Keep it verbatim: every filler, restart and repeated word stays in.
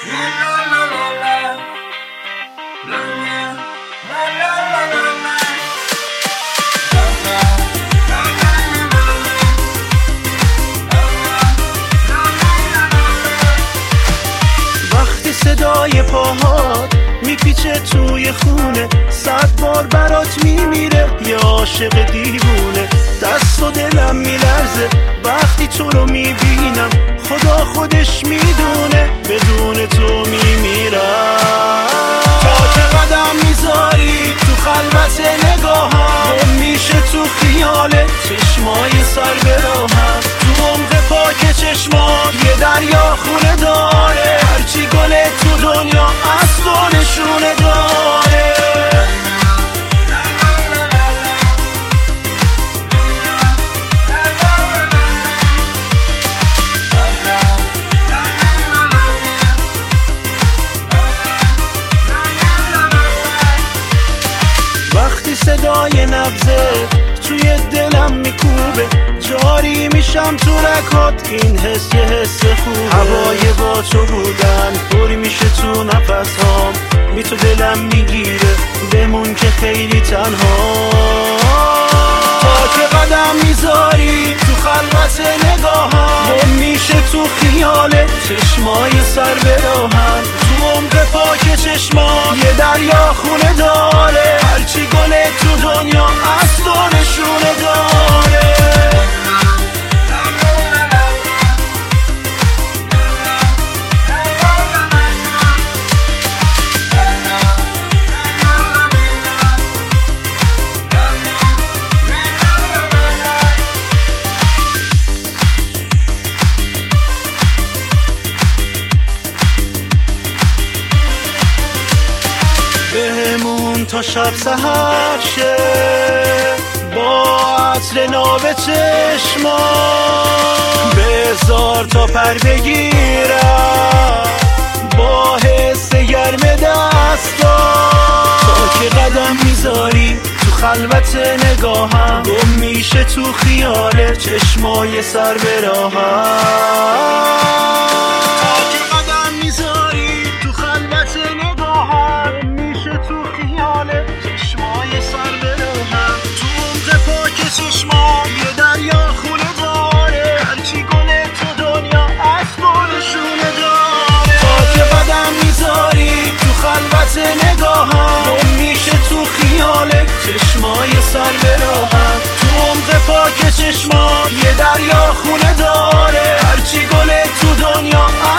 وقتی صدای پاهات میپیچه توی خونه، صد بار برات میمیره یه عاشق دیوونه. دست و دلم میلرزه وقتی تو رو میبینم، خدا خودش میدونه بدون تو میمیرم. تا که قدم میذاری تو خلوت نگاهم، میشه تو خیالت چشمای سر به راهم. تو عمق پاک چشمات یه دریا خونه داره، هرچی گل تو دنیا از تو نشونه داره. وقتی صدای نبضه توی دلم میکوبه، جاری میشم تو رکات، این حس یه حس خوبه. هوای با تو بودن پری میشه تو نفس هام، بی تو دلم میگیره بمون که خیلی تنها. تا که قدم میذاری تو خلوت نگاهم، میشه تو خیالت چشمای سر به راهم. تو عمق پاک چشمان یه دریا خونه داره، هرچی گل تو دنیا از تو نشونه داره. بهمون تا شب سحر شه با عطر ناب چشما، بذار تا پر بگیرم با حس گرم دستا. تا که قدم میذاری تو خلوت نگاهم، گم میشه تو خیال چشمای سر به راهم. چشمان یه دریا خونه داره، هرچی گل تو دنیا از تو نشونه داره. تا که قدم میذاری تو خلوت نگاهم، میشه تو خیالت چشمای سر به راهم. تو عمق پاک چشمان یه دریا خونه داره، هرچی گل تو دنیا